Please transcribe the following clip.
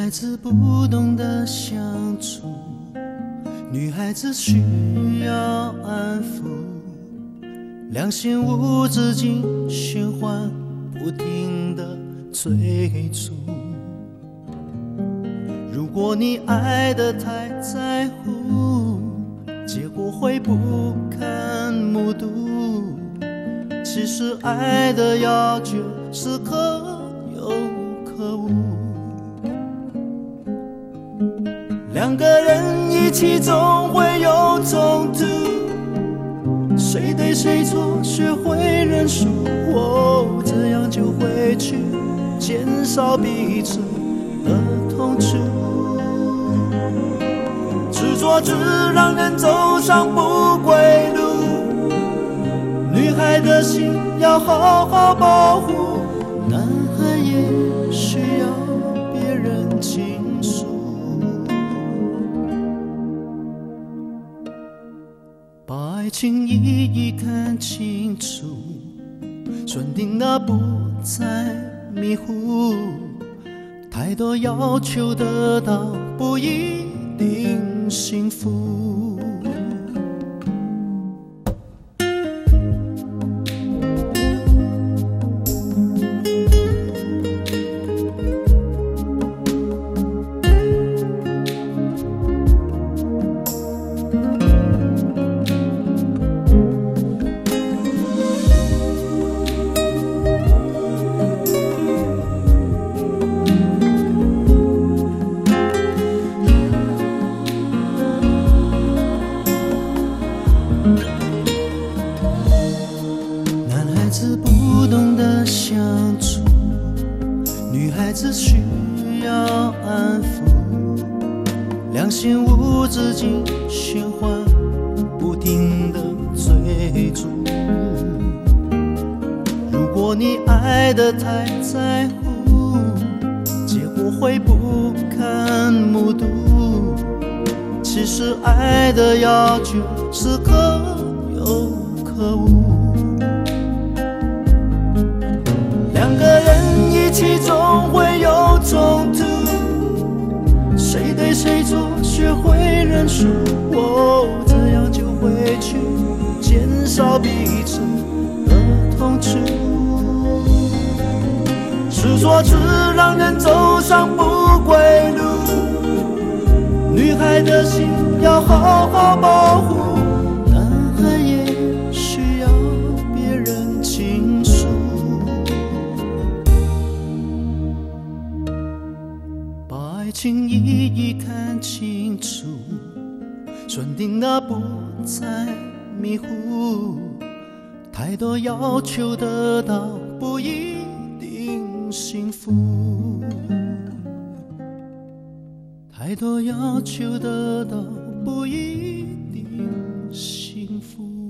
孩子不懂得相处，女孩子需要安抚，良心无止境循环，不停地追逐。如果你爱得太在乎，结果会不堪目睹。其实爱的要求是可有可无，两个人一起总会有冲突，谁对谁错学会认输，这样就会去减少彼此的痛楚。执着只让人走上不归路，女孩的心要好好保护，男孩也需要别人倾诉。把爱情一一看清楚，选定了不再迷糊，太多要求得到不一定幸福。男孩子不懂得相处，女孩子需要安抚，良心无止境循环，不停地追逐。如果你爱得太在乎，结果会不堪目睹。其实爱的要求是可有可无，两个人一起总会有冲突，谁对谁错学会认输，这样就会去减少彼此的痛楚。执着只让人走上不归路，女孩的心要好好保护，男孩也需要别人倾诉。把爱情一一看清楚，选定了不再迷糊，太多要求得到不一定幸福，太多要求得到不一定幸福。